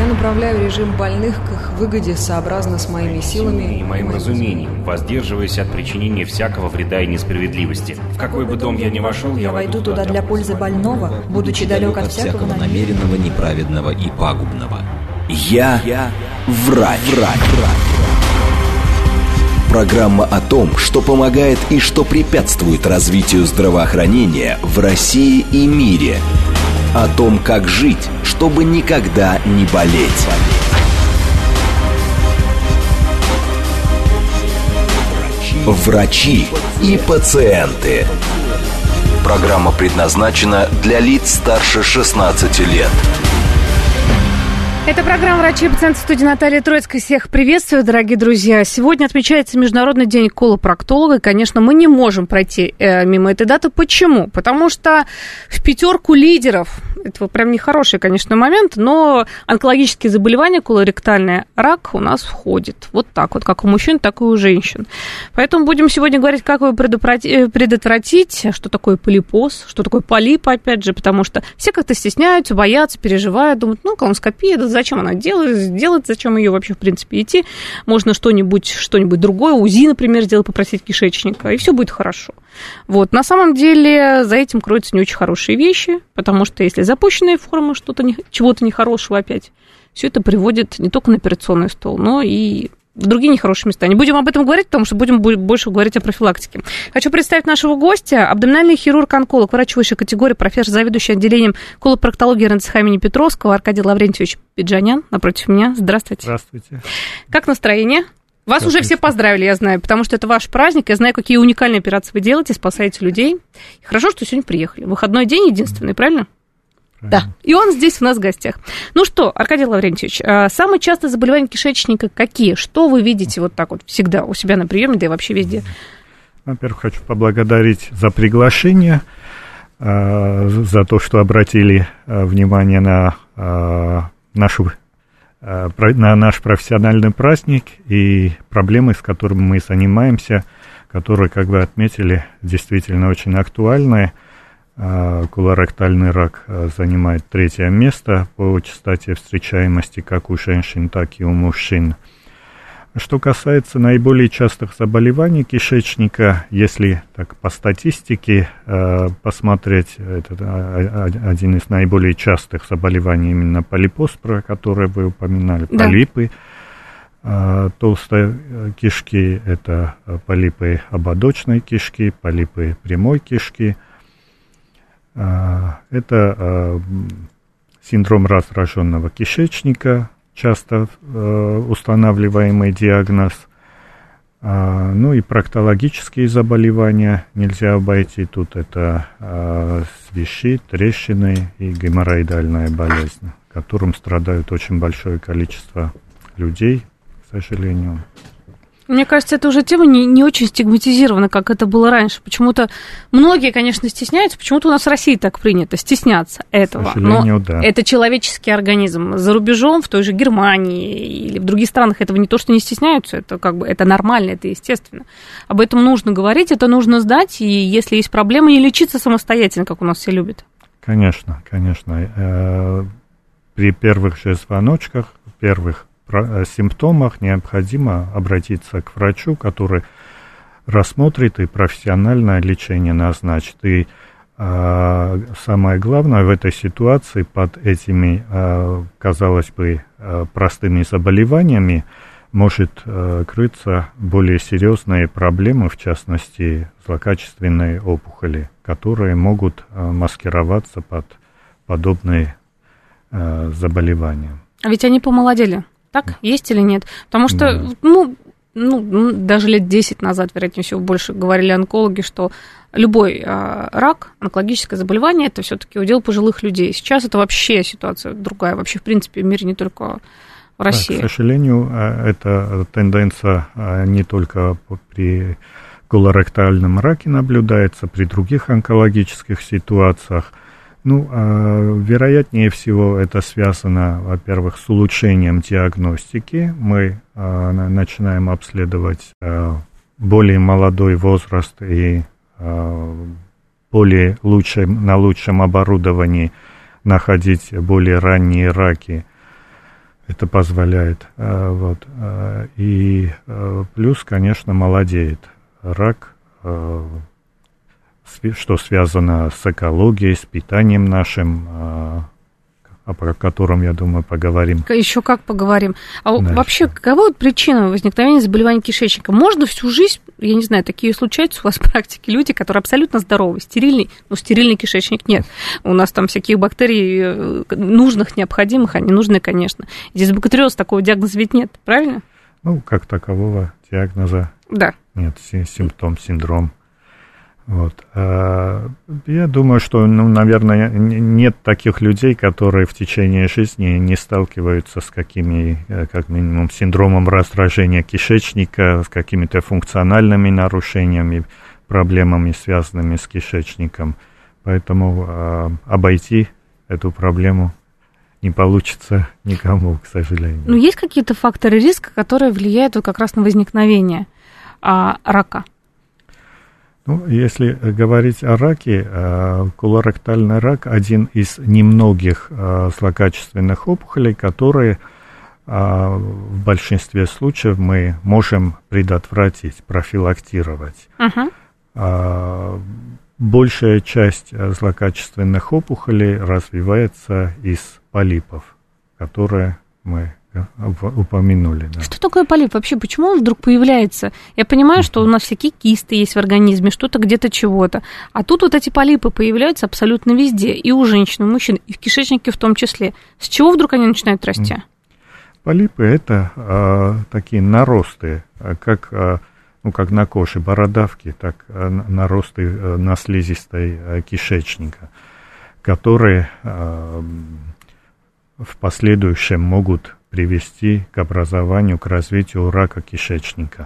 направляю режим больных к их выгоде сообразно с моими силами и моим разумением, воздерживаясь от причинения всякого вреда и несправедливости. В какой бы дом я ни вошел, я войду туда для пользы больного, будучи далек от всякого намеренного, неправедного и пагубного. Я врач. Программа о том, что помогает и что препятствует развитию здравоохранения в России и мире. О том, как жить, чтобы никогда не болеть. Врачи и пациенты. Программа предназначена для лиц старше 16 лет. Это программа «Врачи и пациенты», в студии Наталья Троицкая. Всех приветствую, дорогие друзья. Сегодня отмечается Международный день колопроктолога. И, конечно, мы не можем пройти мимо этой даты. Почему? Потому что в пятерку лидеров, это прям нехороший, конечно, момент, но онкологические заболевания, колоректальный рак у нас входит. Вот так вот, как у мужчин, так и у женщин. Поэтому будем сегодня говорить, как его предотвратить, что такое полипоз, что такое полипы, опять же, потому что все как-то стесняются, боятся, переживают, думают, колоноскопия, да зачем она делать, зачем ее вообще, в принципе, идти. Можно что-нибудь другое, УЗИ, например, сделать, попросить кишечника, и все будет хорошо. Вот. На самом деле за этим кроются не очень хорошие вещи, потому что если запущенная форма чего-то нехорошего опять, все это приводит не только на операционный стол, но и в другие нехорошие места. Не будем об этом говорить, потому что будем больше говорить о профилактике. Хочу представить нашего гостя, абдоминальный хирург-онколог, врач высшей категории, профессор, заведующий отделением колопроктологии РНЦХ имени Петровского Аркадий Лаврентьевич Пиджанян, напротив меня. Здравствуйте. Здравствуйте. Как настроение? Вас уже все поздравили, я знаю, потому что это ваш праздник. Я знаю, какие уникальные операции вы делаете, спасаете людей. И хорошо, что сегодня приехали. Выходной день единственный, правильно? Да, и он здесь у нас в гостях. Ну что, Аркадий Лаврентьевич, самые частые заболевания кишечника какие? Что вы видите вот так вот всегда у себя на приеме, да и вообще везде? Во-первых, хочу поблагодарить за приглашение, за то, что обратили внимание на наш профессиональный праздник и проблемы, с которыми мы занимаемся, которые, как вы отметили, действительно очень актуальны. Колоректальный рак занимает 3-е место по частоте встречаемости как у женщин, так и у мужчин. Что касается наиболее частых заболеваний кишечника, если так по статистике посмотреть, это один из наиболее частых заболеваний именно полипоз, про который вы упоминали, да. Полипы. Толстой кишки – это полипы ободочной кишки, полипы прямой кишки. Это синдром раздраженного кишечника, часто устанавливаемый диагноз. Ну и проктологические заболевания нельзя обойти. Тут это свищи, трещины и геморроидальная болезнь, которым страдают очень большое количество людей, к сожалению. Мне кажется, эта уже тема не очень стигматизирована, как это было раньше. Почему-то многие, конечно, стесняются, почему-то у нас в России так принято стесняться этого. К сожалению, но да. Это человеческий организм. За рубежом, в той же Германии или в других странах этого не то, что не стесняются, это это нормально, это естественно. Об этом нужно говорить, это нужно сдать, и если есть проблемы, не лечиться самостоятельно, как у нас все любят. Конечно, конечно. При первых же звоночках, первых симптомах необходимо обратиться к врачу, который рассмотрит и профессиональное лечение назначит. И самое главное в этой ситуации под этими, казалось бы, простыми заболеваниями может крыться более серьезные проблемы, в частности, злокачественные опухоли, которые могут маскироваться под подобные заболевания. А ведь они помолодели. Так, есть или нет? Потому что, даже лет 10 назад, вероятнее всего, больше говорили онкологи, что любой рак, онкологическое заболевание, это все-таки удел пожилых людей. Сейчас это вообще ситуация другая, вообще, в принципе, в мире, не только в России. Да, к сожалению, эта тенденция не только при колоректальном раке наблюдается, при других онкологических ситуациях. Вероятнее всего, это связано, во-первых, с улучшением диагностики. Мы начинаем обследовать более молодой возраст и на лучшем оборудовании находить более ранние раки. это позволяет. И плюс, конечно, молодеет рак, что связано с экологией, с питанием нашим, о котором, я думаю, поговорим. Еще как поговорим. А вообще, какова причина возникновения заболеваний кишечника? Можно всю жизнь, я не знаю, такие случаются у вас в практике, люди, которые абсолютно здоровы, стерильный, но стерильный кишечник нет. У нас там всяких бактерий нужных, необходимых, а не нужные, конечно. Дисбактериоз, такого диагноза ведь нет, правильно? Ну, как такового диагноза нет, симптом. Я думаю, что, наверное, нет таких людей, которые в течение жизни не сталкиваются с какими, как минимум, синдромом раздражения кишечника, с какими-то функциональными нарушениями, проблемами, связанными с кишечником. Поэтому обойти эту проблему не получится никому, к сожалению. Но есть какие-то факторы риска, которые влияют как раз на возникновение рака? Если говорить о раке, колоректальный рак – один из немногих злокачественных опухолей, которые в большинстве случаев мы можем предотвратить, профилактировать. Большая часть злокачественных опухолей развивается из полипов, которые мы упомянули. Да. Что такое полип вообще? Почему он вдруг появляется? Я понимаю, что у нас всякие кисты есть в организме, что-то где-то чего-то. А тут вот эти полипы появляются абсолютно везде. И у женщин, и у мужчин, и в кишечнике в том числе. С чего вдруг они начинают расти? Полипы – это такие наросты, как на коже бородавки, так наросты на слизистой кишечника, которые в последующем могут привести к образованию, к развитию рака кишечника.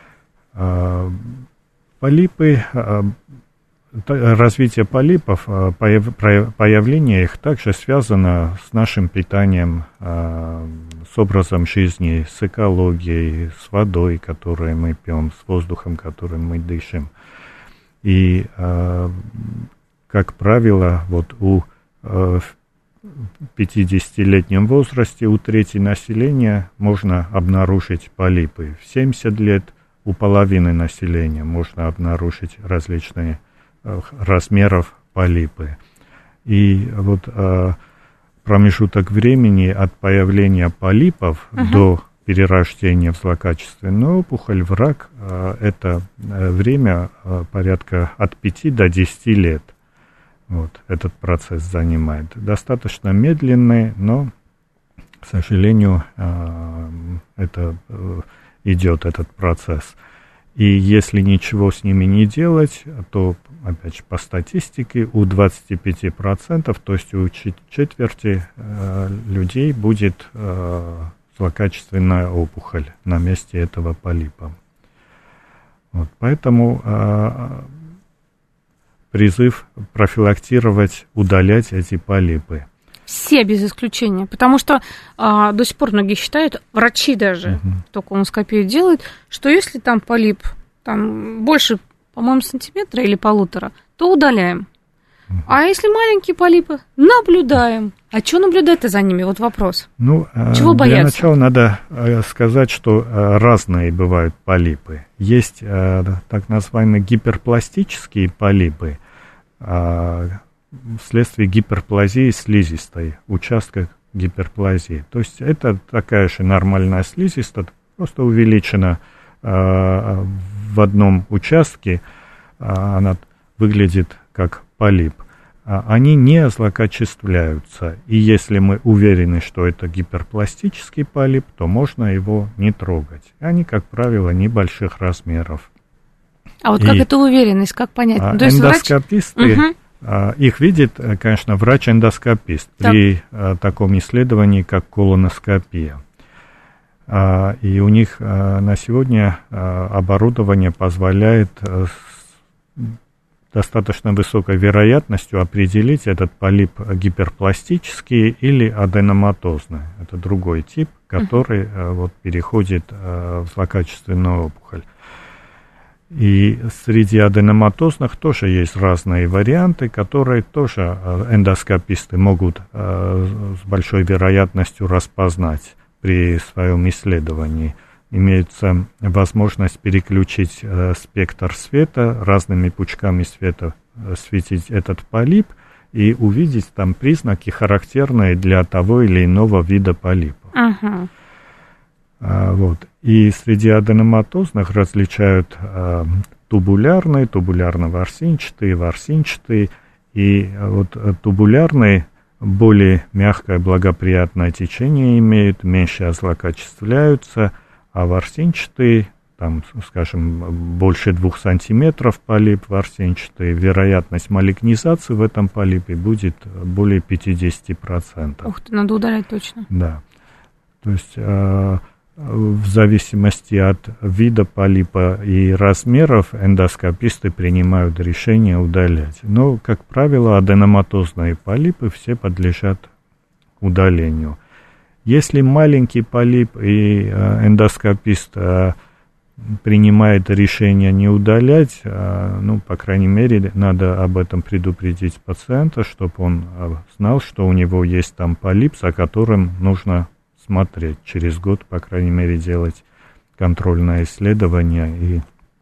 Полипы, развитие полипов, появление их также связано с нашим питанием, с образом жизни, с экологией, с водой, которую мы пьем, с воздухом, которым мы дышим. И, как правило, в 50-летнем возрасте у трети населения можно обнаружить полипы. В 70 лет у половины населения можно обнаружить различные размеров полипы. И промежуток времени от появления полипов до перерождения в злокачественную опухоль, в рак, это время порядка от 5 до 10 лет. Этот процесс занимает. Достаточно медленный, но, к сожалению, идет этот процесс. И если ничего с ними не делать, то, опять же, по статистике, у 25%, то есть у четверти людей будет злокачественная опухоль на месте этого полипа. Поэтому призыв профилактировать, удалять эти полипы. Все без исключения, потому что до сих пор многие считают, врачи даже, кто колоноскопию делают, что если там полип там больше, по-моему, сантиметра или 1,5, то удаляем. А если маленькие полипы, наблюдаем. А что наблюдать-то за ними? Вот вопрос. Чего бояться? Для начала надо сказать, что разные бывают полипы. Есть так называемые гиперпластические полипы, вследствие гиперплазии слизистой, участка гиперплазии. То есть это такая же нормальная слизистая, просто увеличена в одном участке, она выглядит как полип. Они не злокачествляются, и если мы уверены, что это гиперпластический полип, то можно его не трогать. Они, как правило, небольших размеров. А вот как эта уверенность, как понять? То есть эндоскописты, их видит, конечно, врач-эндоскопист при таком исследовании, как колоноскопия. И у них на сегодня оборудование позволяет с достаточно высокой вероятностью определить этот полип гиперпластический или аденоматозный. Это другой тип, который переходит в злокачественную опухоль. И среди аденоматозных тоже есть разные варианты, которые тоже эндоскописты могут с большой вероятностью распознать при своем исследовании. Имеется возможность переключить спектр света, разными пучками света светить этот полип и увидеть там признаки, характерные для того или иного вида полипа. Uh-huh. Вот. И среди аденоматозных различают тубулярные, тубулярно-ворсинчатые, ворсинчатые. И вот тубулярные более мягкое, благоприятное течение имеют, меньше озлокачествляются, а ворсинчатые, там, скажем, больше 2 сантиметров полип ворсинчатый, вероятность малигнизации в этом полипе будет более 50%. Ух ты, надо удалять точно. Да. То есть в зависимости от вида полипа и размеров эндоскописты принимают решение удалять. Но, как правило, аденоматозные полипы все подлежат удалению. Если маленький полип и эндоскопист принимает решение не удалять, ну, по крайней мере, надо об этом предупредить пациента, чтобы он знал, что у него есть там полип, за которым нужно смотреть. Через год, по крайней мере, делать контрольное исследование и,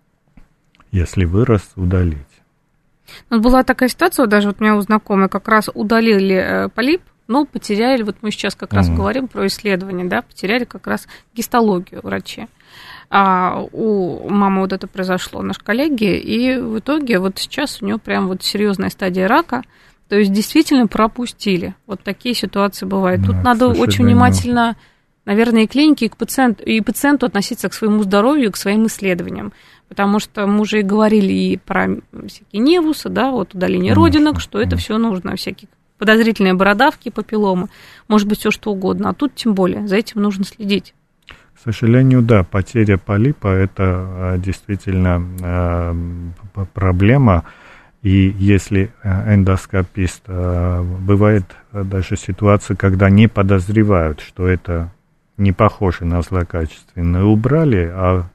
если вырос, удалить. Вот была такая ситуация, даже вот у меня у знакомой как раз удалили полип, но потеряли, вот мы сейчас как раз говорим про исследование, да, потеряли как раз гистологию врачи. А у мамы вот это произошло, нашей коллеги, и в итоге вот сейчас у нее прям вот серьезная стадия рака. То есть действительно пропустили. Вот такие ситуации бывают. Да, тут надо очень внимательно, наверное, и клинике, и пациенту относиться к своему здоровью, к своим исследованиям. Потому что мы уже и говорили и про всякие невусы, да, вот удаление родинок, что это все нужно, всякие подозрительные бородавки, папилломы, может быть, все что угодно. А тут тем более, за этим нужно следить. К сожалению, да, потеря полипа – это действительно проблема. И если эндоскопист, бывает даже ситуация, когда не подозревают, что это не похоже на злокачественное, убрали,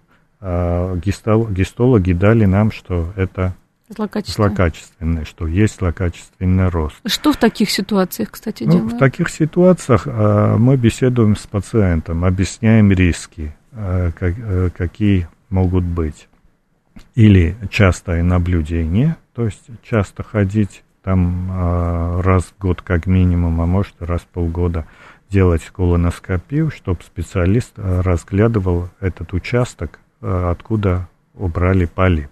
а гистологи дали нам, что это злокачественное, что есть злокачественный рост. Что в таких ситуациях, кстати, делают? В таких ситуациях мы беседуем с пациентом, объясняем риски, какие могут быть. Или частое наблюдение, то есть часто ходить там раз в год как минимум, а может раз в полгода делать колоноскопию, чтобы специалист разглядывал этот участок, откуда убрали полип.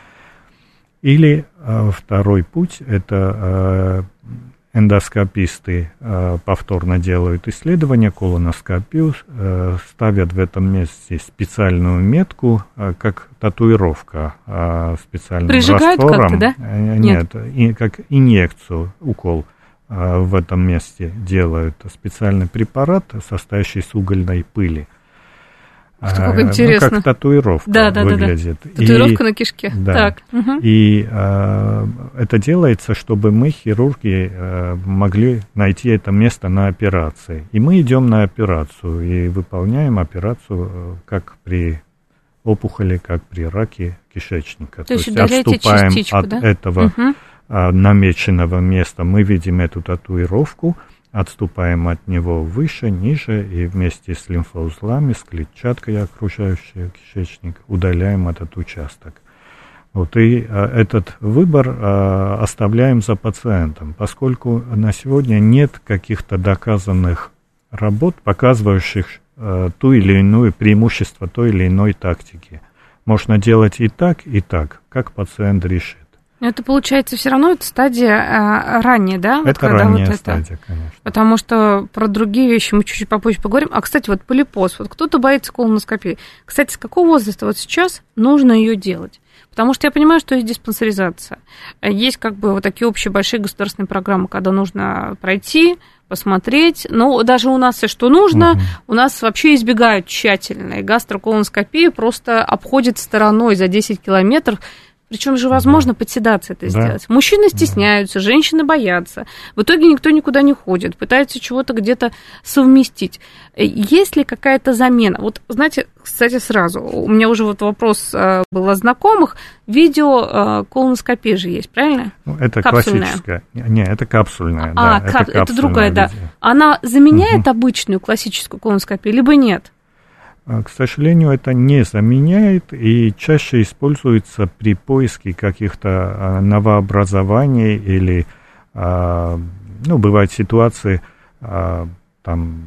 Или второй путь, это эндоскописты повторно делают исследование, колоноскопию, ставят в этом месте специальную метку, как татуировка специальным прижигают раствором. Прижигают как-то, да? Нет, как инъекцию, укол в этом месте делают. Специальный препарат, состоящий из угольной пыли. Что, как интересно. Как татуировка выглядит. Да. Татуировка на кишке. Да. Так. И это делается, чтобы мы, хирурги, могли найти это место на операции. И мы идем на операцию и выполняем операцию как при опухоли, как при раке кишечника. То есть отступаем от этого намеченного места, мы видим эту татуировку, отступаем от него выше, ниже, и вместе с лимфоузлами, с клетчаткой, окружающей кишечник, удаляем этот участок. Вот, и этот выбор оставляем за пациентом, поскольку на сегодня нет каких-то доказанных работ, показывающих ту или иную преимущество той или иной тактики. Можно делать и так, как пациент решит. Это, получается, все равно это стадия ранняя, да? Это вот ранняя стадия, конечно. Потому что про другие вещи мы чуть-чуть попозже поговорим. А, кстати, вот полипоз. Вот кто-то боится колоноскопии. Кстати, с какого возраста вот сейчас нужно ее делать? Потому что я понимаю, что есть диспансеризация. Есть как бы вот такие общие большие государственные программы, когда нужно пройти, посмотреть. Но даже у нас, что нужно, у нас вообще избегают тщательно. И гастроколоноскопию просто обходят стороной за 10 километров. Причем же возможно под седацией это сделать. Мужчины стесняются, женщины боятся. В итоге никто никуда не ходит, пытаются чего-то где-то совместить. Есть ли какая-то замена? Вот, знаете, кстати, сразу, у меня уже вот вопрос был о знакомых. Видео колоноскопия же есть, правильно? Ну, это капсульная. Классическая. Не, это капсульная. Это другая, да. Она заменяет обычную классическую колоноскопию, либо нет? К сожалению, это не заменяет и чаще используется при поиске каких-то новообразований или, бывают ситуации, там,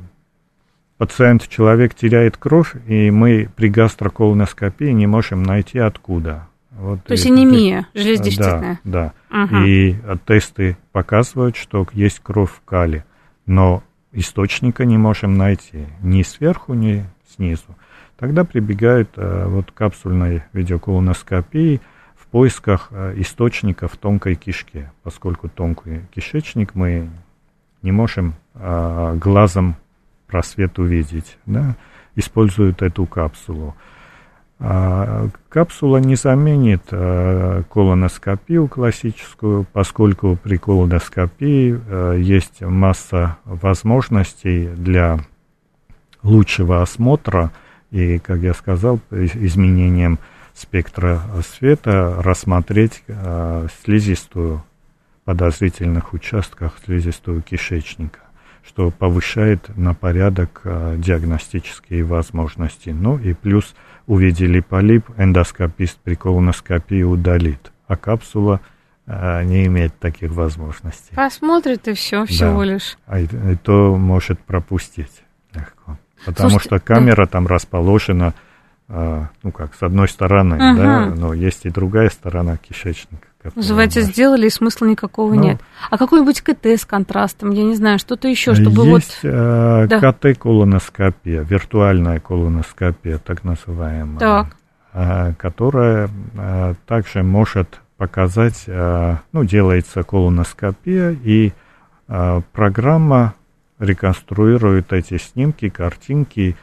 человек теряет кровь, и мы при гастроколоноскопии не можем найти откуда. Вот. То есть анемия железодефицитная. Да. И тесты показывают, что есть кровь в кале, но источника не можем найти ни сверху, ни снизу. Тогда прибегают к капсульной видеоколоноскопии в поисках источника в тонкой кишке, поскольку тонкий кишечник мы не можем глазом просвет увидеть, да, используют эту капсулу. Капсула не заменит колоноскопию классическую, поскольку при колоноскопии есть масса возможностей для лучшего осмотра и, как я сказал, изменением спектра света рассмотреть слизистую, в подозрительных участках слизистую кишечника, что повышает на порядок диагностические возможности. Ну и плюс увидели полип, эндоскопист при колоноскопии удалит, а капсула не имеет таких возможностей. Посмотрит и все, всего лишь. И то может пропустить легко. Потому что камера там расположена, с одной стороны, да, но есть и другая сторона кишечника. Называется, сделали, и смысла никакого нет. А какой-нибудь КТ с контрастом, я не знаю, что-то еще, чтобы есть КТ-колоноскопия, виртуальная колоноскопия, так называемая, которая также может показать, делается колоноскопия, и программа реконструирует эти снимки, картинки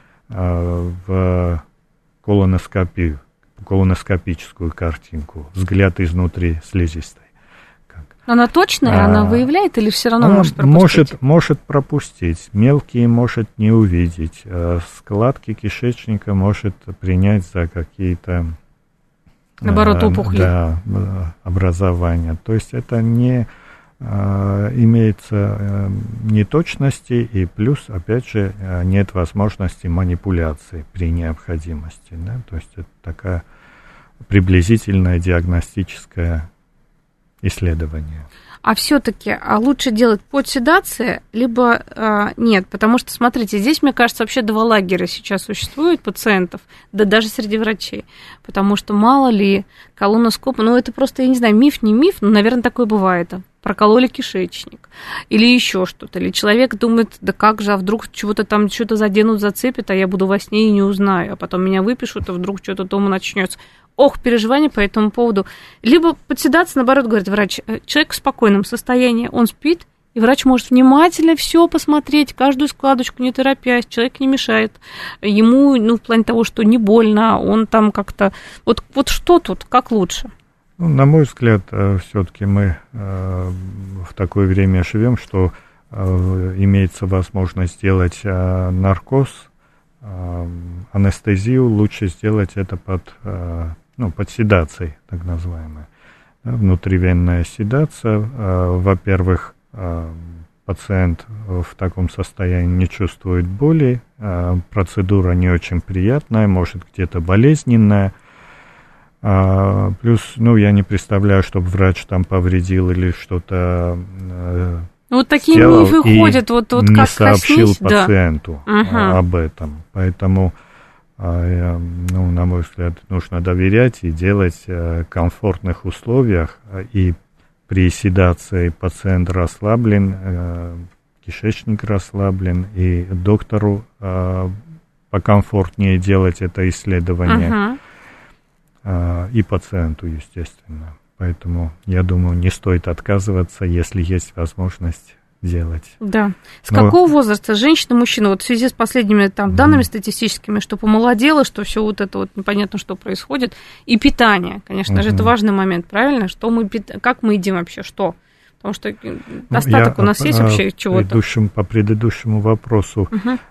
в колоноскопию, колоноскопическую картинку, взгляд изнутри слизистой. Она точная, она выявляет или все равно может пропустить? Может пропустить, мелкие может не увидеть, складки кишечника может принять за какие-то опухли. Образования. То есть это не имеется неточности, и плюс, опять же, нет возможности манипуляции при необходимости. Да? То есть это такая приблизительное диагностическое исследование. А все-таки лучше делать под седацией, либо нет? Потому что, смотрите, здесь, мне кажется, вообще два лагеря сейчас существует пациентов, да даже среди врачей. Потому что мало ли колоноскоп, это просто, я не знаю, миф, не миф, но, наверное, такое бывает. Прокололи кишечник или еще что-то. Или человек думает, да как же, а вдруг что-то заденут, зацепят, а я буду во сне и не узнаю, а потом меня выпишут, а вдруг что-то дома начнется. Переживания по этому поводу. Либо подседаться, наоборот, говорит врач, человек в спокойном состоянии, он спит, и врач может внимательно все посмотреть, каждую складочку, не торопясь, человек не мешает ему, в плане того, что не больно, он там как-то... Вот что тут, как лучше? На мой взгляд, все-таки мы в такое время живем, что имеется возможность сделать наркоз, анестезию, лучше сделать это под седацией, так называемая. Внутривенная седация. Во-первых, пациент в таком состоянии не чувствует боли, процедура не очень приятная, может где-то болезненная. Плюс, я не представляю, чтобы врач там повредил или что-то такие мифы ходят, не как сообщил пациенту об этом. Поэтому, на мой взгляд, нужно доверять и делать в комфортных условиях. И при седации пациент расслаблен, кишечник расслаблен, и доктору покомфортнее делать это исследование. И пациенту, естественно. Поэтому, я думаю, не стоит отказываться, если есть возможность делать. Да. С какого возраста женщина, мужчина, вот в связи с последними там данными статистическими, что помолодело, что все вот это вот непонятно, что происходит, и питание, конечно же, это важный момент, правильно? Как мы едим вообще, что? Потому что достаток у нас есть вообще чего-то? По предыдущему вопросу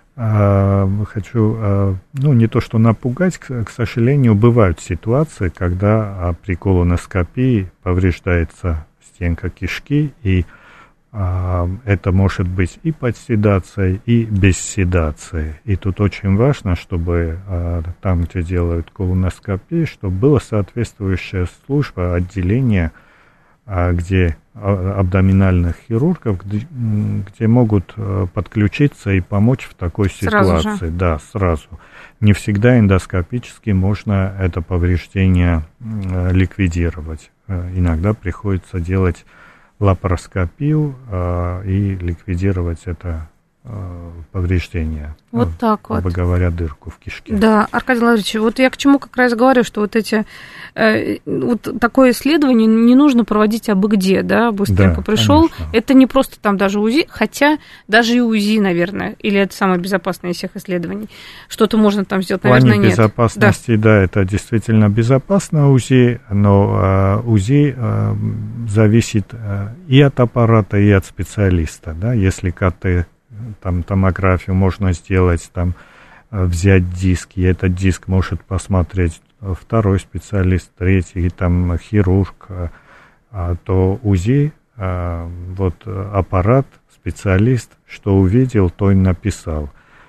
хочу, не то что напугать, к сожалению, бывают ситуации, когда при колоноскопии повреждается стенка кишки, и это может быть и под седацией, и без седации. И тут очень важно, чтобы там, где делают колоноскопию, чтобы была соответствующая служба, отделение, где абдоминальных хирургов, где могут подключиться и помочь в такой ситуации. Сразу же? Да, сразу. Не всегда эндоскопически можно это повреждение ликвидировать. Иногда приходится делать лапароскопию и ликвидировать это повреждение. Вот так вот. Грубо говоря, дырку в кишке. Да, Аркадий Лаврентьевич, вот я к чему как раз говорю, что вот эти, вот такое исследование не нужно проводить абы где, да, быстренько пришел. Конечно. Это не просто там даже УЗИ, хотя даже и УЗИ, наверное, или это самое безопасное из всех исследований. Что-то можно там сделать, наверное, нет. В плане безопасности, да, это действительно безопасно УЗИ, но УЗИ зависит и от аппарата, и от специалиста, да, если КТ, там томографию можно сделать, там взять диск, и этот диск может посмотреть второй специалист, третий, там хирург, то УЗИ, вот аппарат, специалист, что увидел, то и написал.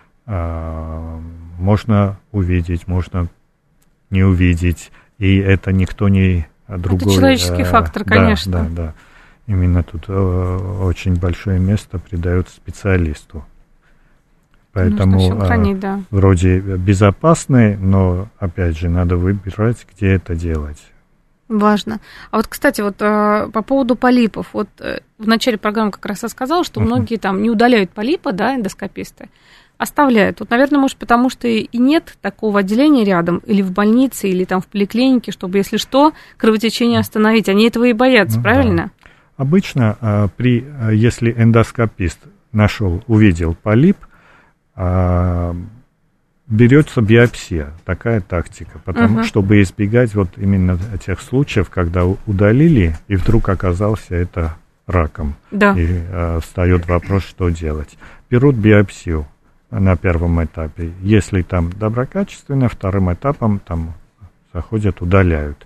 Можно увидеть, можно не увидеть, и это никто не другой. Это человеческий фактор, конечно. Да. Именно тут очень большое место придается специалисту. Поэтому вроде безопасные, но, опять же, надо выбирать, где это делать. Важно. А вот, кстати, вот по поводу полипов. Вот в начале программы как раз я сказала, что многие там не удаляют полипы, да, эндоскописты, оставляют. Вот, наверное, может, потому что и нет такого отделения рядом, или в больнице, или там в поликлинике, чтобы, если что, кровотечение остановить. Они этого и боятся, правильно? Да. Обычно, если эндоскопист увидел полип, берется биопсия, такая тактика, чтобы избегать вот именно тех случаев, когда удалили, и вдруг оказался это раком. Да. И встает вопрос, что делать. Берут биопсию на первом этапе. Если там доброкачественно, вторым этапом там заходят, удаляют.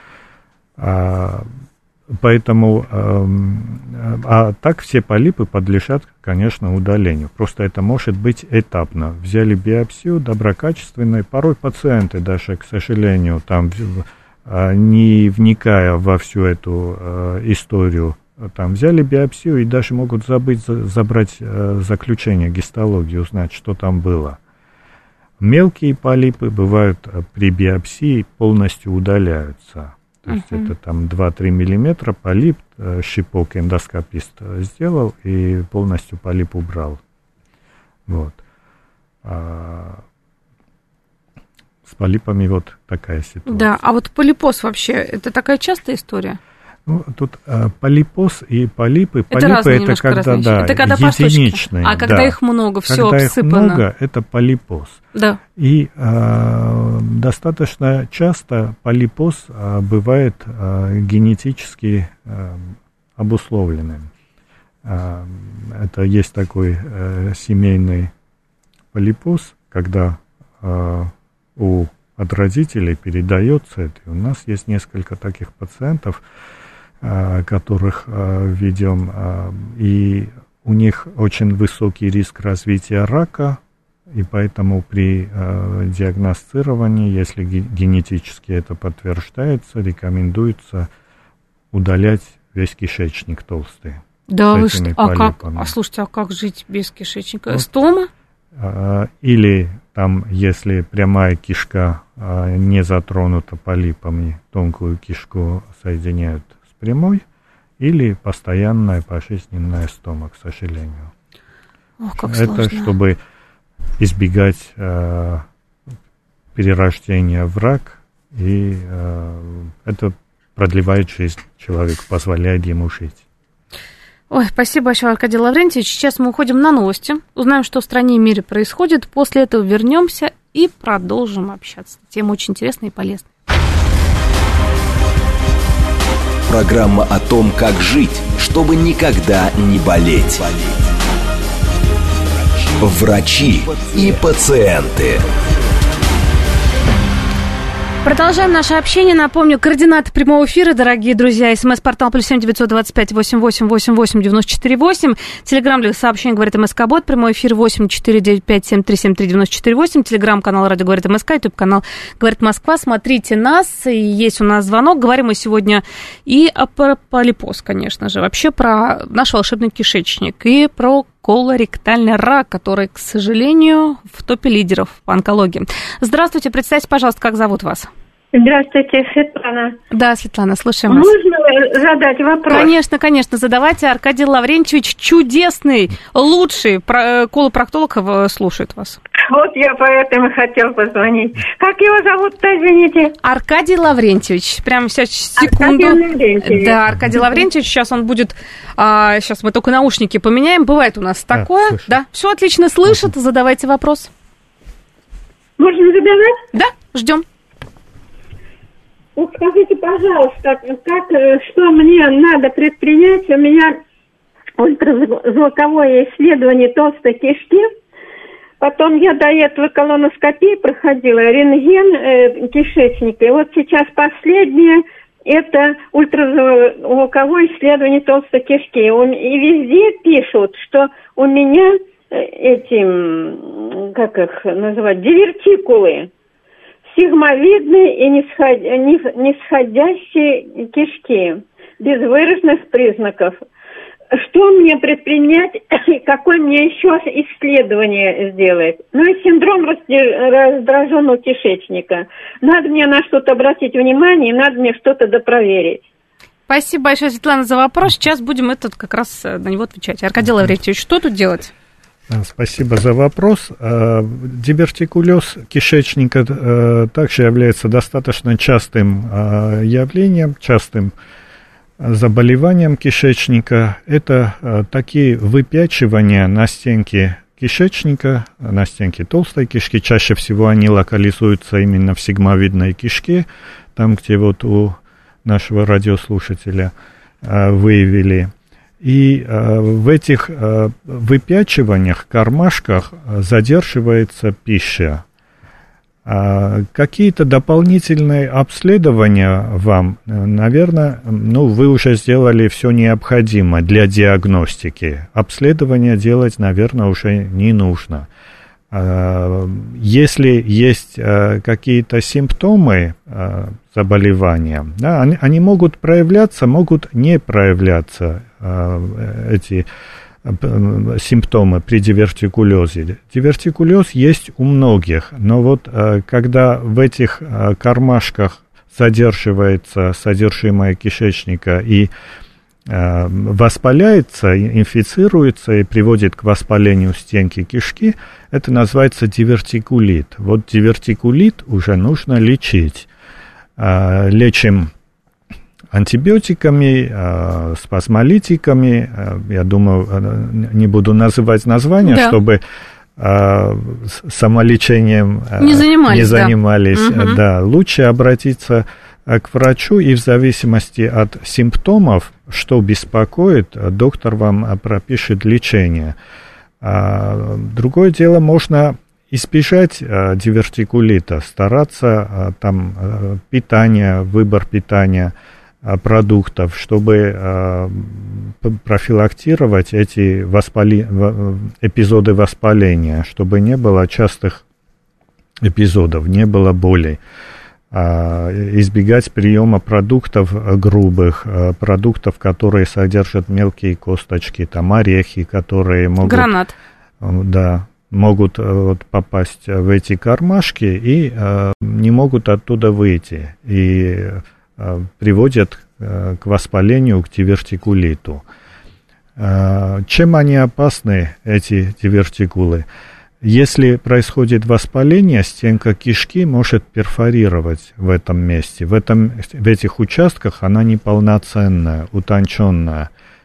Поэтому, так все полипы подлежат, конечно, удалению. Просто это может быть этапно. Взяли биопсию доброкачественной. Порой пациенты даже, к сожалению, там, не вникая во всю эту историю, там взяли биопсию и даже могут забрать заключение, гистологию, узнать, что там было. Мелкие полипы бывают при биопсии полностью удаляются. То есть это там 2-3 миллиметра полип, щипок эндоскопист сделал и полностью полип убрал. Вот. С полипами вот такая ситуация. Да, а вот полипоз вообще, это такая частая история? Ну, тут полипоз и полипы. Это полипы разные, это когда, это когда единичные. А когда их много, все когда обсыпано. Когда их много, это полипоз. Да. И достаточно часто полипоз бывает генетически обусловленным. Это есть такой семейный полипоз, когда от родителей передается это. У нас есть несколько таких пациентов, которых ведем, и у них очень высокий риск развития рака, и поэтому при диагностировании, если генетически это подтверждается, рекомендуется удалять весь кишечник толстый. Да, вы что? Слушайте, а как жить без кишечника? Стома? Или там, если прямая кишка не затронута полипами, тонкую кишку соединяют с прямой, или постоянная пожизненная стома, к сожалению. Ох, как это сложно. Чтобы избегать перерождения в рак, и это продлевает жизнь человека, позволяет ему жить. Ой, спасибо большое, Аркадий Лаврентьевич. Сейчас мы уходим на новости, узнаем, что в стране и мире происходит. После этого вернемся и продолжим общаться. Тема очень интересная и полезная. Программа о том, как жить, чтобы никогда не болеть. Врачи и пациенты. Продолжаем наше общение. Напомню, координаты прямого эфира, дорогие друзья. СМС-портал +7 925 88 88 94 8. Телеграм для сообщений «Говорит МСК-бот». Прямой эфир 8 495 737 39 8. Телеграм-канал «Радио Говорит МСК». Ютуб-канал «Говорит Москва». Смотрите нас. И есть у нас звонок. Говорим мы сегодня и про полипоз, конечно же. Вообще про наш волшебный кишечник. И про колоректальный рак, который, к сожалению, в топе лидеров по онкологии. Здравствуйте, представьте, пожалуйста, как зовут вас? Здравствуйте, Светлана. Да, Светлана, слушаем вас. Можно задать вопрос? Конечно, конечно, задавайте. Аркадий Лаврентьевич чудесный, лучший колопроктолог слушает вас. Вот я поэтому хотел позвонить. Как его зовут-то, извините? Аркадий Лаврентьевич. Прямо сейчас, секунду. Аркадий Лаврентьевич. Да, Аркадий Лаврентьевич. Сейчас он будет... сейчас мы только наушники поменяем. Бывает у нас такое. Слышу. Да, все отлично слышит. Задавайте вопрос. Можно задавать? Да, ждем. Вот скажите, пожалуйста, что мне надо предпринять? У меня ультразвуковое исследование толстой кишки. Потом я до этого колоноскопию проходила, рентген кишечника. И вот сейчас последнее, это ультразвуковое исследование толстой кишки. И везде пишут, что у меня дивертикулы. Сигмовидные и нисходящие кишки, без выраженных признаков. Что мне предпринять, какое мне еще исследование сделать? Ну и синдром раздраженного кишечника. Надо мне на что-то обратить внимание, надо мне что-то допроверить. Спасибо большое, Светлана, за вопрос. Сейчас будем как раз на него отвечать. Аркадий Лаврентьевич, что тут делать? Спасибо за вопрос. Дивертикулез кишечника также является достаточно частым явлением, частым заболеванием кишечника. Это такие выпячивания на стенке кишечника, на стенке толстой кишки. Чаще всего они локализуются именно в сигмовидной кишке, там, где вот у нашего радиослушателя выявили. И в этих выпячиваниях, кармашках задерживается пища. Какие-то дополнительные обследования вам, наверное, вы уже сделали все необходимое для диагностики. Обследования делать, наверное, уже не нужно. Если есть какие-то симптомы заболевания, да, они могут проявляться, могут не проявляться, эти симптомы при дивертикулезе. Дивертикулез есть у многих, но вот когда в этих кармашках задерживается содержимое кишечника и воспаляется, инфицируется и приводит к воспалению стенки кишки, это называется дивертикулит. Вот дивертикулит уже нужно лечить. Лечим антибиотиками, спазмолитиками. Я думаю, не буду называть названия, да, чтобы самолечением не занимались. Да. Угу. Да. Лучше обратиться к врачу, и в зависимости от симптомов, что беспокоит, доктор вам пропишет лечение. Другое дело, можно избежать дивертикулита, стараться питание, выбор питания, продуктов, чтобы профилактировать эти эпизоды воспаления, чтобы не было частых эпизодов, не было болей. Избегать приема продуктов грубых, продуктов, которые содержат мелкие косточки, орехи, которые могут... Гранат. Да, могут попасть в эти кармашки и не могут оттуда выйти. И приводят к воспалению, к дивертикулиту. Чем они опасны, эти дивертикулы? Если происходит воспаление, стенка кишки может перфорировать в этом месте. В этих участках она неполноценная, утонченная.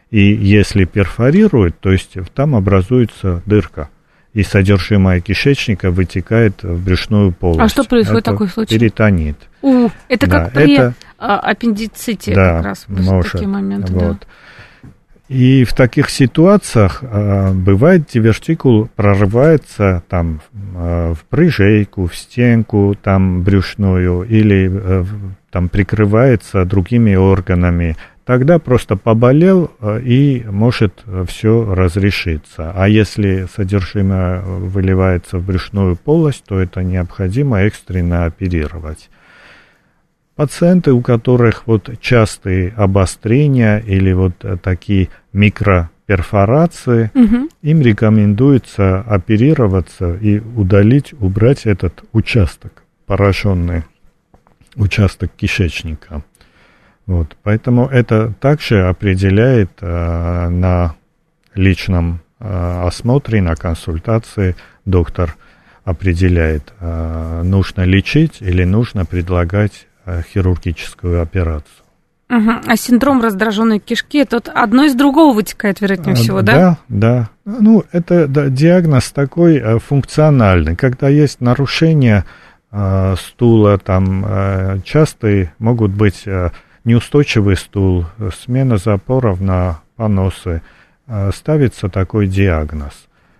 И если перфорирует, то есть там образуется дырка, и содержимое кишечника вытекает в брюшную полость. А что происходит в такой случай? Перитонит. Это как при аппендиците, как раз может, такие моменты. Вот. Да. И в таких ситуациях бывает дивертикул прорывается там в брыжейку, в стенку там брюшную или там прикрывается другими органами. Тогда просто поболел и может все разрешиться. А если содержимое выливается в брюшную полость, то это необходимо экстренно оперировать. Пациенты, у которых вот частые обострения или вот такие микроперфорации, им рекомендуется оперироваться и убрать этот участок, пораженный участок кишечника. Вот, поэтому это также определяет на личном осмотре, на консультации доктор определяет, нужно лечить или нужно предлагать хирургическую операцию. А синдром раздраженной кишки, это одно из другого вытекает, вероятнее всего, да? Да. Ну, это диагноз такой функциональный. Когда есть нарушение стула, там частые могут быть неустойчивый стул, смена запоров на поносы, ставится такой диагноз.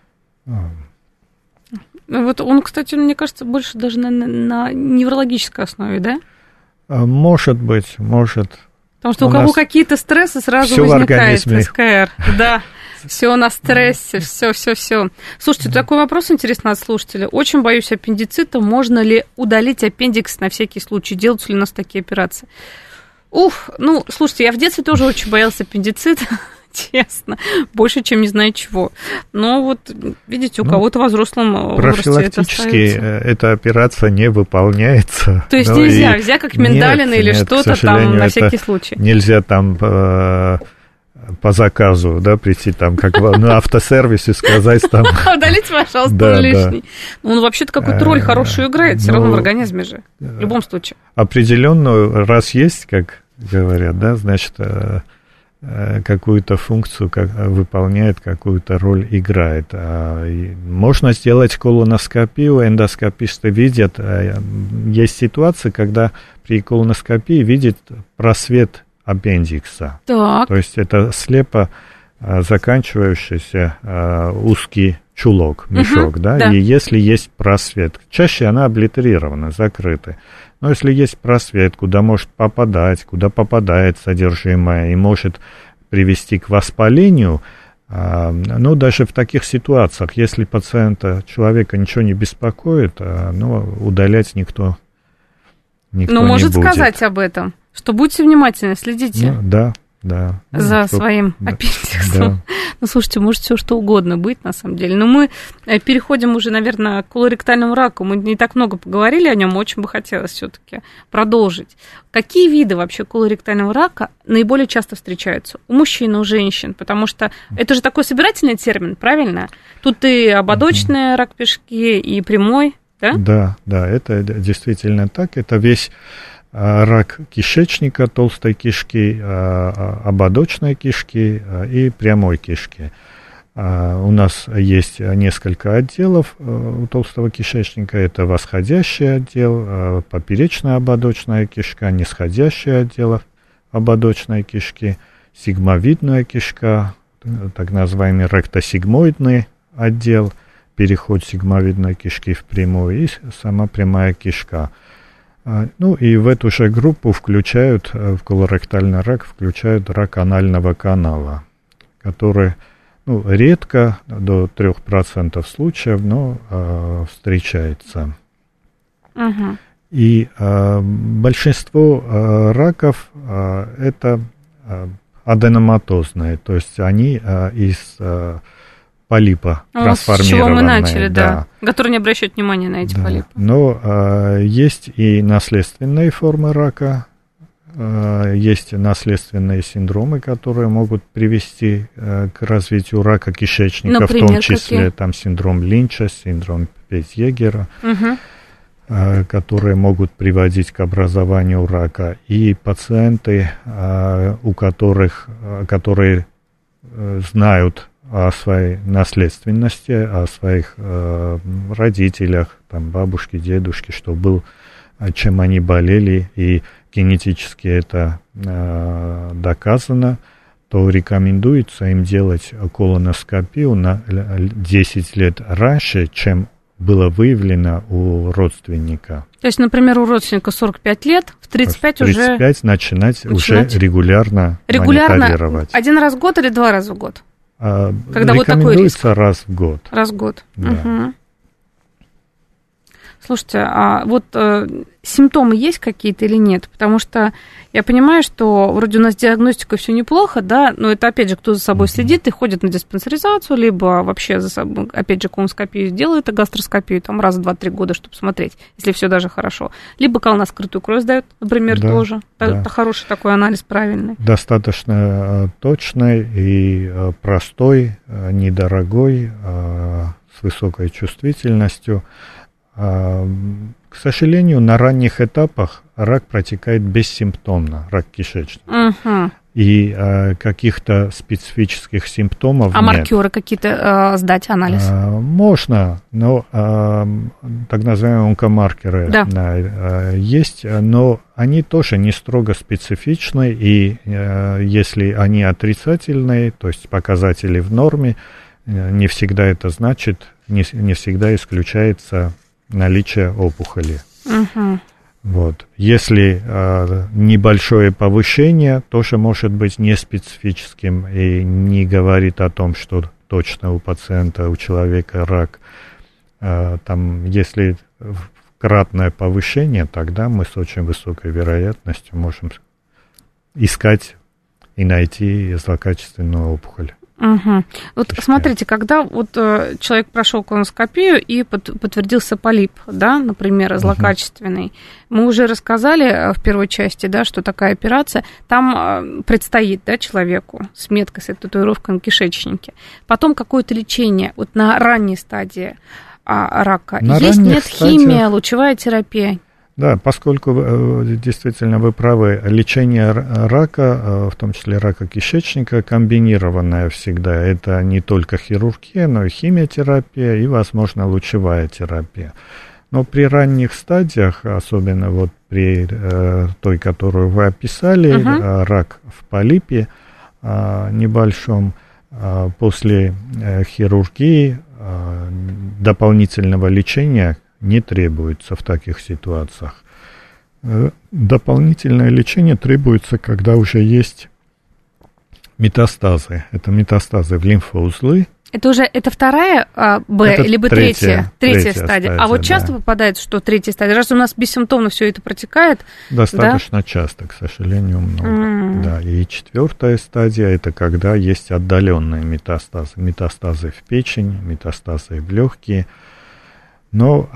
Вот он, кстати, мне кажется, больше даже на неврологической основе, да? Может быть. Потому что у кого какие-то стрессы, сразу возникает СКР. Да, все на стрессе, все. Слушайте, такой вопрос интересный от слушателя. Очень боюсь аппендицита. Можно ли удалить аппендикс на всякий случай? Делаются ли у нас такие операции? Слушайте, я в детстве тоже очень боялась аппендицита, честно, больше, чем не знаю чего. Но вот, видите, у кого-то во взрослом возрасте это остается. Профилактически эта операция не выполняется. То есть нельзя как миндалина или что-то там на всякий случай? Нельзя там по заказу, да, прийти там, как на автосервисе сказать там... Удалите, пожалуйста, лишний. Он вообще-то какую-то роль хорошую играет, все равно в организме же, в любом случае. Определенную, раз есть, как говорят, да, значит, какую-то функцию выполняет, какую-то роль играет. Можно сделать колоноскопию, эндоскописты видят. Есть ситуации, когда при колоноскопии видят просвет аппендикса. Так. То есть это слепо заканчивающийся узкий чулок, мешок, да? И если есть просвет, чаще она облитерирована, закрыта. Но если есть просвет, куда может попадать, куда попадает содержимое и может привести к воспалению, даже в таких ситуациях, если человека ничего не беспокоит, удалять никто не будет. Может сказать об этом, что будьте внимательны, следите. Да. За своим аппендиксом. Да. Слушайте, может все что угодно быть, на самом деле. Но мы переходим уже, наверное, к колоректальному раку. Мы не так много поговорили о нем, очень бы хотелось все-таки продолжить. Какие виды вообще колоректального рака наиболее часто встречаются? У мужчин, у женщин? Потому что это же такой собирательный термин, правильно? Тут и ободочный рак кишки, и прямой, да? Да, это действительно так. Это весь рак кишечника, толстой кишки, ободочной кишки и прямой кишки. У нас есть несколько отделов у толстого кишечника. Это восходящий отдел, поперечная ободочная кишка, нисходящий отдел ободочной кишки, сигмовидная кишка, так называемый ректосигмоидный отдел, переход сигмовидной кишки в прямую и сама прямая кишка. И в эту же группу в колоректальный рак включают рак анального канала, который редко, до 3% случаев, но встречается. И большинство раков это аденоматозные, то есть они из полипа трансформированные. С чего мы начали, да. Которые не обращают внимания на эти полипы. Но есть и наследственные формы рака, есть наследственные синдромы, которые могут привести к развитию рака кишечника, например, в том числе там синдром Линча, синдром Петьегера, которые могут приводить к образованию рака. И пациенты, которые знают о своей наследственности, о своих родителях, там, бабушке, дедушке, что был, чем они болели, и генетически это доказано, то рекомендуется им делать колоноскопию на 10 лет раньше, чем было выявлено у родственника. То есть, например, у родственника 45 лет, в 35 уже... 35 начинать уже регулярно мониторировать. Один раз в год или 2 раза в год? Когда вот такой риск? Раз в год. Раз в год. Да. Угу. Слушайте, а вот симптомы есть какие-то или нет? Потому что я понимаю, что вроде у нас диагностика все неплохо, да, но это, опять же, кто за собой следит и ходит на диспансеризацию, либо вообще за собой, опять же, колоноскопию делает, и гастроскопию там раз в 2-3 года, чтобы смотреть, если все даже хорошо. Либо колоноскрытую кровь сдают, например, да, тоже. Да. Это хороший такой анализ, правильный. Достаточно точный и простой, недорогой, с высокой чувствительностью. К сожалению, на ранних этапах рак протекает бессимптомно, рак кишечника. Угу. И каких-то специфических симптомов нет. Маркеры какие-то сдать, анализ? Можно, но так называемые онкомаркеры есть, но они тоже не строго специфичны, и если они отрицательные, то есть показатели в норме, не всегда это значит, не всегда исключается наличие опухоли. Угу. Вот. Если небольшое повышение, тоже может быть неспецифическим и не говорит о том, что точно у пациента, у человека рак. Там, если кратное повышение, тогда мы с очень высокой вероятностью можем искать и найти злокачественную опухоль. Угу. Вот смотрите, когда вот человек прошел колоноскопию и подтвердился полип, да, например, злокачественный, мы уже рассказали в первой части, да, что такая операция, там предстоит, да, человеку с меткой, с этой татуировкой на кишечнике. Потом какое-то лечение вот на ранней стадии рака. Есть, нет, химия, лучевая терапия? Да, поскольку действительно вы правы, лечение рака, в том числе рака кишечника, комбинированное всегда. Это не только хирургия, но и химиотерапия и, возможно, лучевая терапия. Но при ранних стадиях, особенно вот при той, которую вы описали, рак в полипе небольшом, после хирургии дополнительного лечения не требуется в таких ситуациях. Дополнительное лечение требуется, когда уже есть метастазы. Это метастазы в лимфоузлы. Это вторая Б, либо третья стадия. А вот часто попадает, что третья стадия? Раз у нас бессимптомно все это протекает. Достаточно часто, к сожалению, много. Да. И четвертая стадия – это когда есть отдаленные метастазы. Метастазы в печень, метастазы в легкие. Но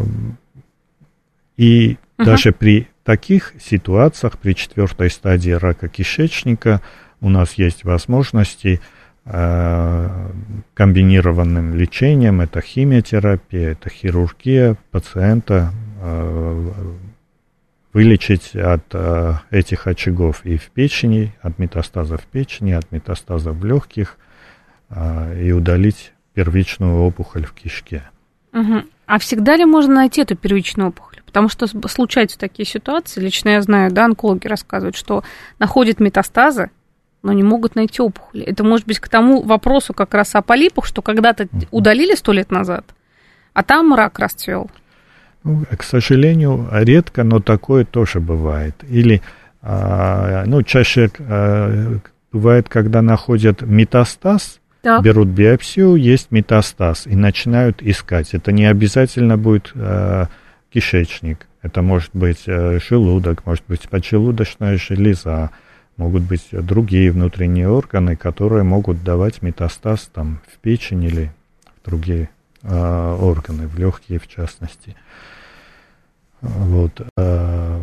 даже при таких ситуациях, при четвертой стадии рака кишечника, у нас есть возможности комбинированным лечением, это химиотерапия, это хирургия пациента, вылечить от этих очагов и в печени, от метастазов в печени, от метастазов в легких, и удалить первичную опухоль в кишке. Угу. А всегда ли можно найти эту первичную опухоль? Потому что случаются такие ситуации, лично я знаю, да, онкологи рассказывают, что находят метастазы, но не могут найти опухоли. Это может быть к тому вопросу как раз о полипах, что когда-то удалили 100 лет назад, а там рак расцвел. Ну, к сожалению, редко, но такое тоже бывает. Или, чаще бывает, когда находят метастаз, так. Берут биопсию, есть метастаз и начинают искать. Это не обязательно будет кишечник, это может быть желудок, может быть поджелудочная железа, могут быть другие внутренние органы, которые могут давать метастаз там, в печень или в другие органы, в легкие в частности. Вот. А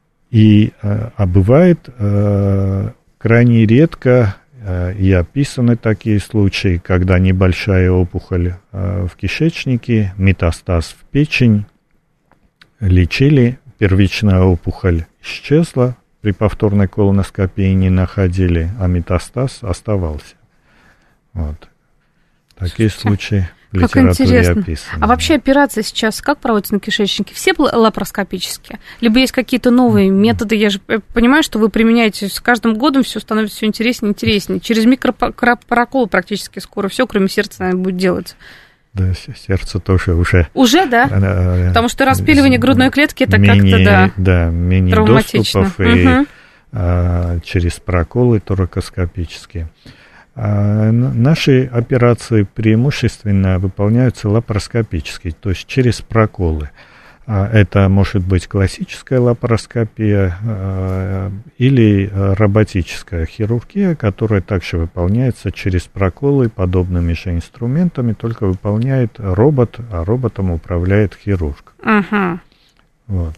бывает крайне редко и описаны такие случаи, когда небольшая опухоль в кишечнике, метастаз в печень, лечили, первичная опухоль исчезла, при повторной колоноскопии не находили, а метастаз оставался. Вот. Такие случаи в как литературе интересно. описаны. А вообще операции сейчас как проводятся на кишечнике? Все лапароскопические? Либо есть какие-то новые методы? Я же понимаю, что вы применяете с каждым годом, все становится все интереснее и интереснее. Через микропрокол практически скоро все, кроме сердца, наверное, будет делаться. Да, сердце тоже уже... Уже, да? Потому что распиливание грудной клетки, это как-то, да, менее доступов и через проколы торакоскопические. Наши операции преимущественно выполняются лапароскопически, то есть через проколы. Это может быть классическая лапароскопия или роботическая хирургия, которая также выполняется через проколы подобными же инструментами, только выполняет робот, а роботом управляет хирург. Вот.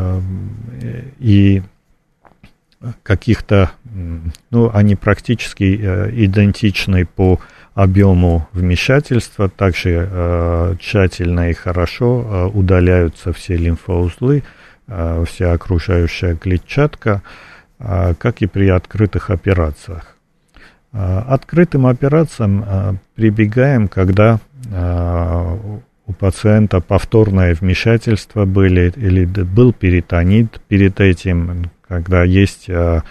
И каких-то, они практически идентичны по объему вмешательства, также тщательно и хорошо удаляются все лимфоузлы, вся окружающая клетчатка, как и при открытых операциях. Открытым операциям прибегаем, когда у пациента повторное вмешательство были, или был перитонит перед этим, когда есть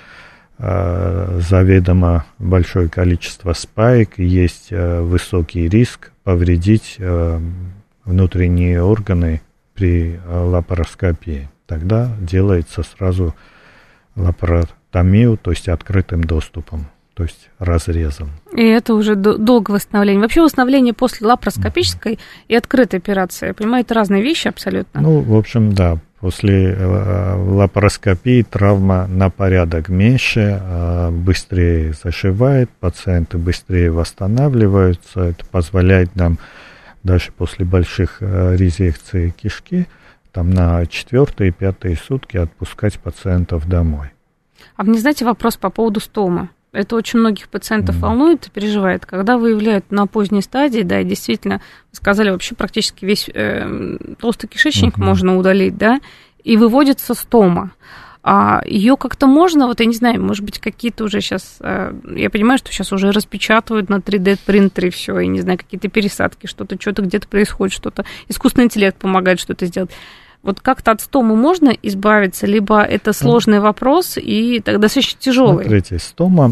заведомо большое количество спаек, есть высокий риск повредить внутренние органы при лапароскопии. Тогда делается сразу лапаротомию, то есть открытым доступом, то есть разрезом. И это уже долгое восстановление. Вообще восстановление после лапароскопической и открытой операции, я понимаю, это разные вещи абсолютно. В общем, да. После лапароскопии травма на порядок меньше, быстрее зашивает, пациенты быстрее восстанавливаются. Это позволяет нам даже после больших резекций кишки там, на 4-е и 5-е сутки отпускать пациентов домой. А мне, знаете, вопрос по поводу стомы. Это очень многих пациентов волнует и переживает. Когда выявляют на поздней стадии, да, и действительно, вы сказали, вообще практически весь толстый кишечник можно удалить, да, и выводится стома. А ее как-то можно, вот я не знаю, может быть, какие-то уже сейчас, я понимаю, что сейчас уже распечатывают на 3D-принтере все, я не знаю, какие-то пересадки, что-то где-то происходит, что-то, искусственный интеллект помогает что-то сделать. Вот как-то от стомы можно избавиться, либо это сложный вопрос и тогда достаточно тяжелый? Смотрите, стома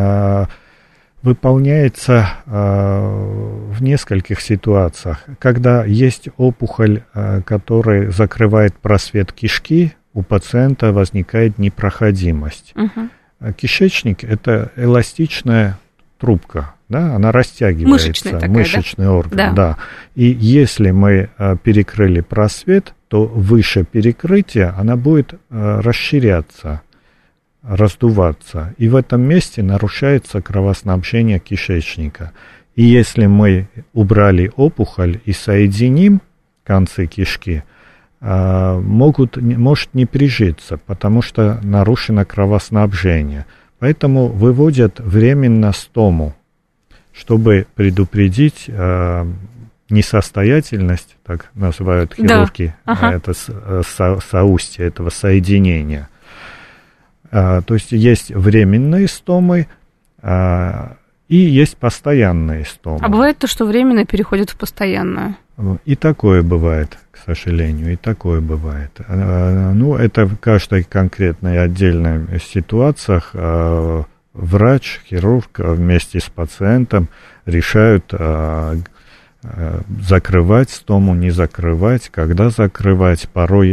выполняется в нескольких ситуациях. Когда есть опухоль, которая закрывает просвет кишки, у пациента возникает непроходимость. Кишечник – это эластичная трубка, да, она растягивается, мышечный орган. Да. И если мы перекрыли просвет, то выше перекрытия она будет расширяться, раздуваться. И в этом месте нарушается кровоснабжение кишечника. И если мы убрали опухоль и соединим концы кишки, может не прижиться, потому что нарушено кровоснабжение. Поэтому выводят временно стому, чтобы предупредить несостоятельность, так называют хирурги, это соустье этого соединения. То есть есть временные стомы и есть постоянные стомы. А бывает то, что временно переходит в постоянную? И такое бывает, к сожалению, и такое бывает. Это в каждой конкретной отдельной ситуациях врач, хирург вместе с пациентом решают закрывать стому, не закрывать, когда закрывать. Порой,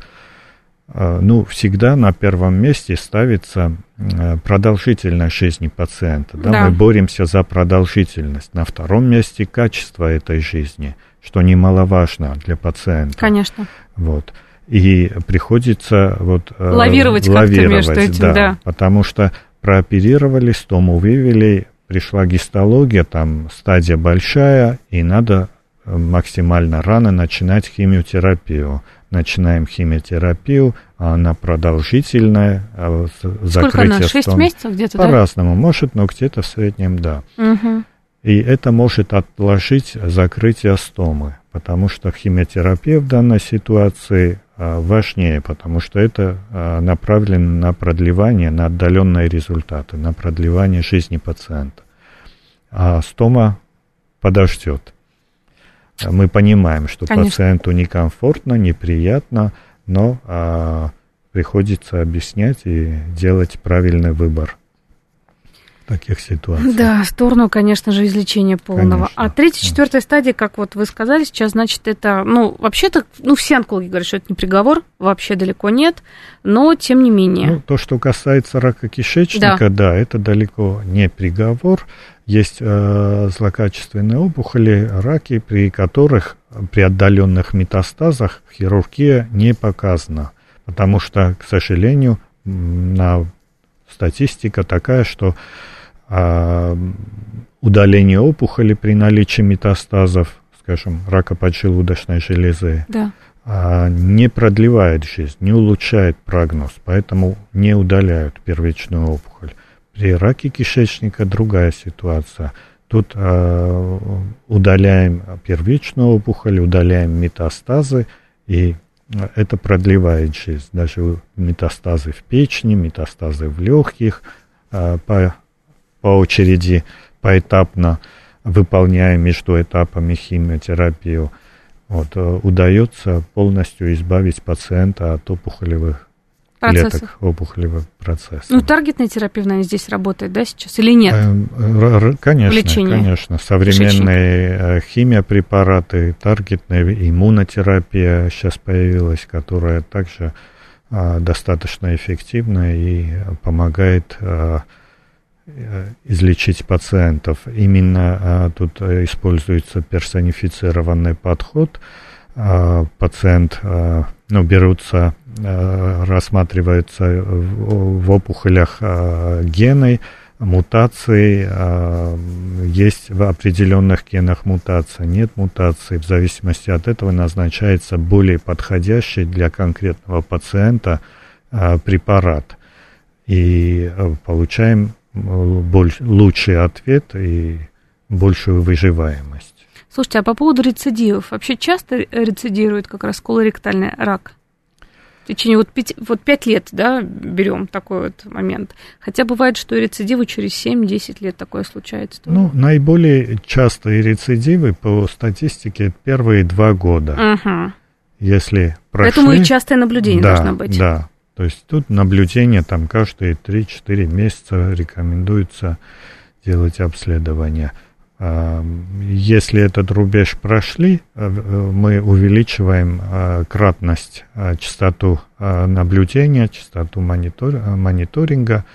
всегда на первом месте ставится продолжительность жизни пациента. Да? Мы боремся за продолжительность. На втором месте качество этой жизни, что немаловажно для пациента. Конечно. Вот. И приходится лавировать как-то между этим, да. Потому что прооперировали, стому вывели, пришла гистология, там стадия большая, и надо максимально рано начинать химиотерапию. Начинаем химиотерапию, а она продолжительная. Сколько она? 6 месяцев где-то, По-разному, может, но где-то в среднем, да. И это может отложить закрытие стомы, потому что химиотерапия в данной ситуации важнее, потому что это направлено на продлевание, на отдаленные результаты, на продлевание жизни пациента. а стома подождет. Мы понимаем, что Конечно. пациенту некомфортно, неприятно, но приходится объяснять и делать правильный выбор в таких ситуациях. Да, в сторону, конечно же, излечения полного. Конечно. А третья, четвертая стадия, как вот вы сказали сейчас, значит, это, вообще-то, все онкологи говорят, что это не приговор, вообще далеко нет, но тем не менее. То, что касается рака кишечника, да, это далеко не приговор. Есть злокачественные опухоли, раки, при которых при отдаленных метастазах хирургия не показана, потому что, к сожалению, статистика такая, что удаление опухоли при наличии метастазов, скажем, рака поджелудочной железы, да, не продлевает жизнь, не улучшает прогноз, поэтому не удаляют первичную опухоль. При раке кишечника другая ситуация. Тут удаляем первичную опухоль, удаляем метастазы, и это продлевает жизнь. Даже метастазы в печени, метастазы в легких, по очереди, поэтапно выполняя между этапами химиотерапию, удается полностью избавить пациента от опухолевых клеток, опухолевых процессов. Таргетная терапия, наверное, здесь работает, да, сейчас, или нет? Конечно. Современные химиопрепараты, таргетная иммунотерапия сейчас появилась, которая также достаточно эффективна и помогает излечить пациентов. Именно тут используется персонифицированный подход. Пациент, рассматриваются в опухолях гены, мутации, есть в определенных генах мутация, нет мутации. В зависимости от этого назначается более подходящий для конкретного пациента препарат. И получаем лучший ответ и большую выживаемость. Слушайте, а по поводу рецидивов, вообще часто рецидирует как раз колоректальный рак? В течение 5 лет, да, берем такой момент. Хотя бывает, что и рецидивы через 7-10 лет такое случается. Наиболее частые рецидивы по статистике первые 2 года. Угу. Если прошли... Поэтому и частое наблюдение должно быть. Да. То есть тут наблюдение каждые 3-4 месяца рекомендуется делать обследование. Если этот рубеж прошли, мы увеличиваем кратность, частоту наблюдения, частоту мониторинга,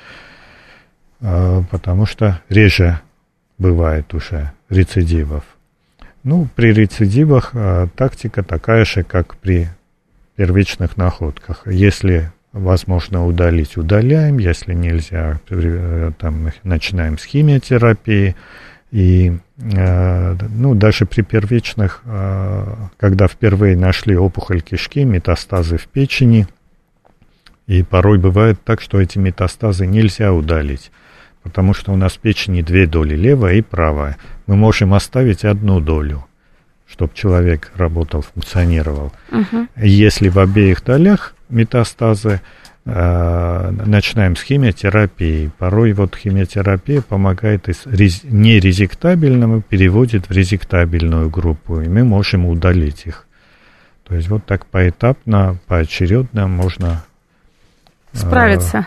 потому что реже бывает уже рецидивов. При рецидивах тактика такая же, как при первичных находках. Если возможно удалить, удаляем, если нельзя, начинаем с химиотерапии. И даже при первичных, когда впервые нашли опухоль кишки, метастазы в печени, и порой бывает так, что эти метастазы нельзя удалить, потому что у нас в печени 2 доли, левая и правая. Мы можем оставить 1 долю, чтобы человек работал, функционировал. Угу. Если в обеих долях метастазы, начинаем с химиотерапии. Порой химиотерапия помогает из нерезектабельного, переводит в резектабельную группу, и мы можем удалить их. То есть так поэтапно, поочередно можно справиться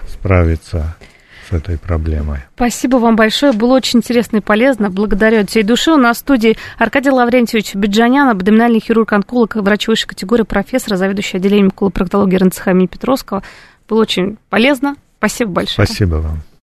с этой проблемой. Спасибо вам большое. Было очень интересно и полезно. Благодарю от всей души. У нас в студии Аркадий Лаврентьевич Биджанян, абдоминальный хирург-онколог, врач высшей категории, профессор, заведующий отделением колопроктологии РНЦХ имени Петровского. Было очень полезно. Спасибо большое. Спасибо вам.